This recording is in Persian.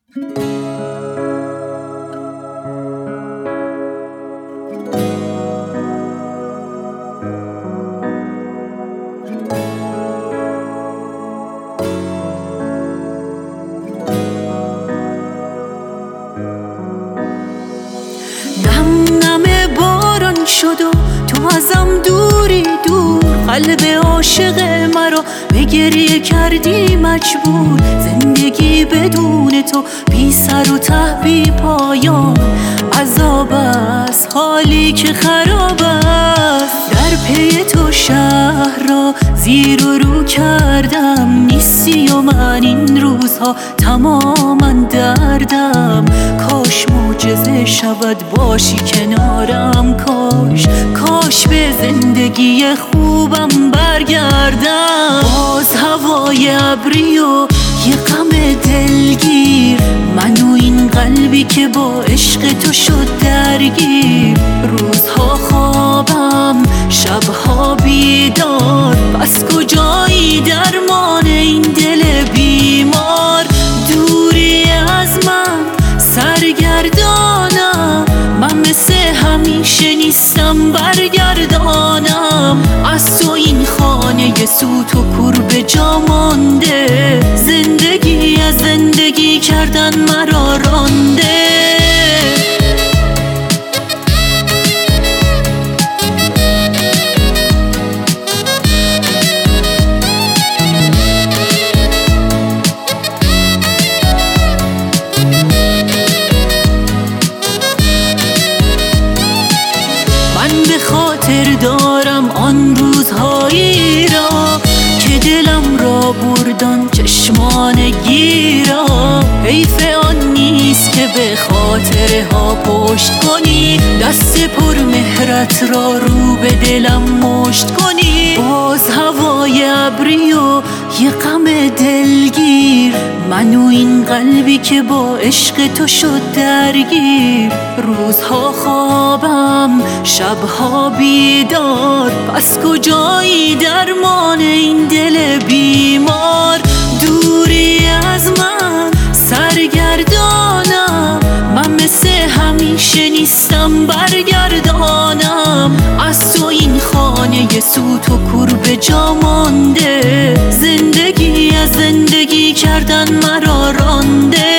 نم نم باران شد و تو ازم دوری دور، قلب عاشق مرا به گریه کردی مجبور. زندگی بدون تو بی سر و ته بی پایان عذاب است، حالی که خراب است. در پی تو شهر را زیر و رو کردم، نیستی و من این روزها تماما دردم. کاش معجزه شود باشی کنارم، کاش به زندگی خوبم برگردم. باز هوای ابری و یه غم دلگیر، من و این قلبی که با عشق تو شد درگیر. روزها خوابم شبها بیدار، پس کجایی درمان این دل بیمار؟ دوری از من سرگردانم، من مثل همیشه نیستم برگردانم. از تو این خانه سوت و کور به جا مانده، زندگی از زندگی کردن مرا رانده. به خاطر دارم آن روزهایی را که دلم را بردان چشمان گیرا. حیف آن نیست که به خاطره ها پشت کنی، دست پر مهرت را رو به دلم مشت کنی. باز هوای ابری و یه غم دلگیر، من و این قلبی که با عشق تو شد درگیر. روزها خوابم شبها بیدار، پس کجایی درمان این دل بیمار؟ دوری از من سرگردانم، من مثل همیشه نیستم برگردانم. از تو این خانه سوت و کور به جا مانده، زندگی از زندگی کردن مرا رانده.